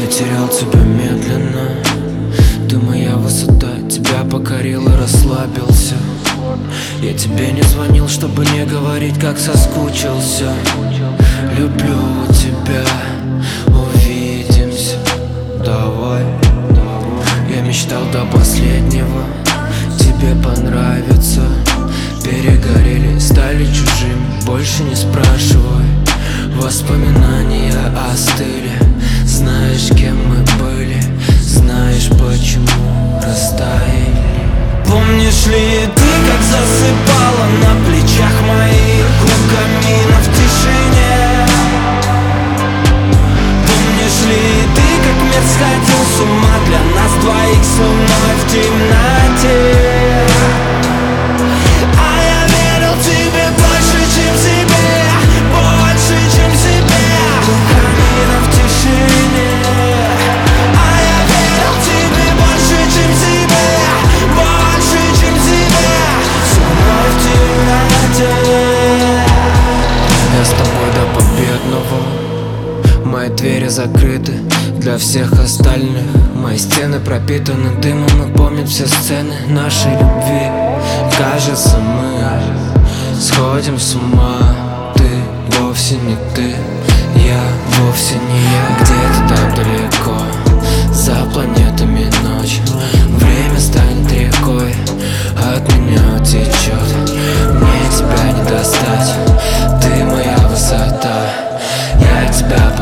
терял тебя медленно. Ты моя высота, тебя покорил и расслабился. Я тебе не звонил, чтобы не говорить, как соскучился. Люблю тебя, увидимся, давай. Я мечтал до последнего тебе понравится. Перегорели, стали чужими, больше не спрашивай. Воспоминания остыли. Знаешь, кем мы были, знаешь, почему растаяли. Помнишь ли ты, как засыпала на плечах моих у камина в тишине? Помнишь ли ты, как мир сходил с ума для нас двоих с луной в темноте? А я верил тебе больше, чем себе, больше, чем себе. У камина в тишине. А я верил тебе больше, чем себе, больше, чем себе. С луной в темноте. Я с тобой до победного. Мои двери закрыты для всех остальных. Мои стены пропитаны дымом и помнят все сцены нашей любви. Кажется, мы сходим с ума. Ты вовсе не ты, я вовсе не я. Где-то там далеко, за планетами ночь, время станет рекой, от меня утечет. Мне тебя не достать, ты моя высота. Я тебя